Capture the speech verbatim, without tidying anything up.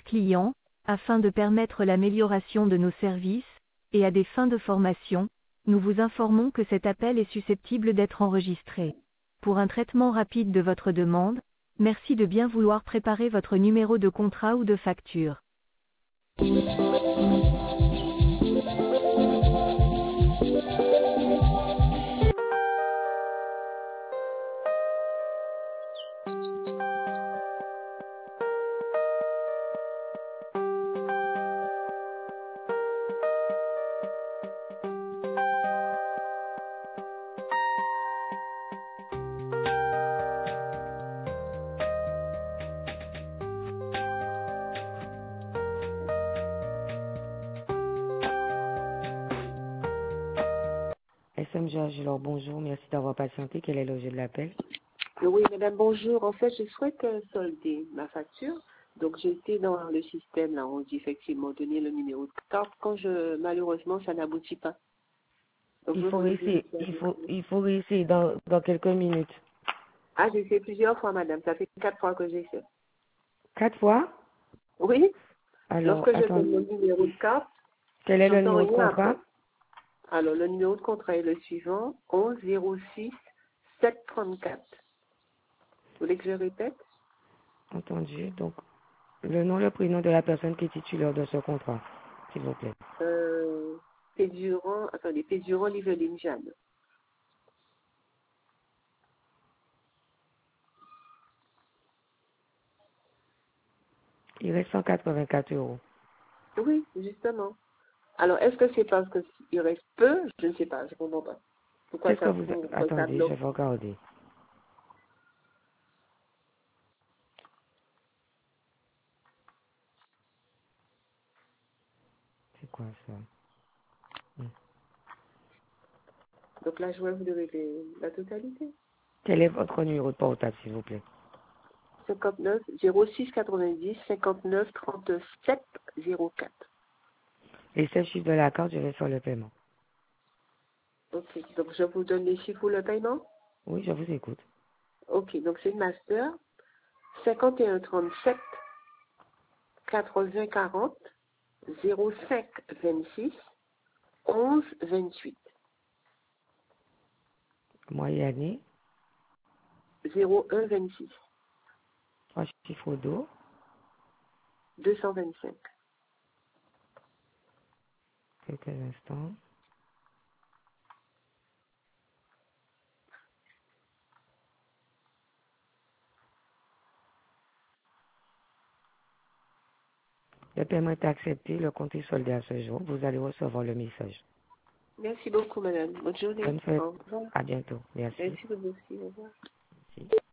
clients, afin de permettre l'amélioration de nos services, et à des fins de formation, nous vous informons que cet appel est susceptible d'être enregistré. Pour un traitement rapide de votre demande, merci de bien vouloir préparer votre numéro de contrat ou de facture. S M G Agilor, bonjour, merci d'avoir patienté. Quel est l'objet de l'appel? Oui, madame, bonjour. En fait, je souhaite euh, solder ma facture. Donc, j'ai été dans le système, là, on dit effectivement donner le numéro de carte. Quand je, malheureusement, ça n'aboutit pas. Donc, Il je faut voudrais réessayer, vérifier il avec faut, vous. il faut réessayer dans, dans quelques minutes. Ah, j'ai fait plusieurs fois, madame. Ça fait quatre fois que j'ai fait. Quatre fois? Oui, Alors, lorsque je attends, donne mon numéro de carte, quel est le j'entends numéro de rien contrat? après. Alors, le numéro de contrat est le suivant, onze zéro six sept trente-quatre. Vous voulez que je répète? Entendu. Donc, le nom, le prénom de la personne qui est titulaire de ce contrat, s'il vous plaît. Euh, Pédurant, attendez, Pédurant Liveline Jeanne. Il reste cent quatre-vingt-quatre euros. Oui, justement. Alors, est-ce que c'est parce qu'il reste peu? Je ne sais pas, je ne comprends pas. Pourquoi Qu'est-ce que ça, vous... pourquoi ça Attendez, je bloque? vais regarder. C'est quoi ça? Hmm. Donc là, je vais vous donner les- la totalité. Quel est votre numéro de portable, s'il vous plaît? cinquante-neuf zéro six quatre-vingt-dix cinquante-neuf trente-sept zéro quatre. Les sept chiffres de la carte, je vais faire le paiement. Ok, donc je vous donne les chiffres pour le paiement. Oui, je vous écoute. Ok, donc c'est une master cinquante et un trente-sept quatre-vingts quarante zéro cinq vingt-six onze vingt-huit Moyenne, zéro un vingt-six trois chiffres d'eau. deux cent vingt-cinq. Quelques instants. Le paiement est accepté, le compte est soldé à ce jour. Vous allez recevoir le message. Merci beaucoup, madame. Bonne journée. Bonne fête. Au revoir. À bientôt. Merci. Merci vous aussi. Au revoir. Merci.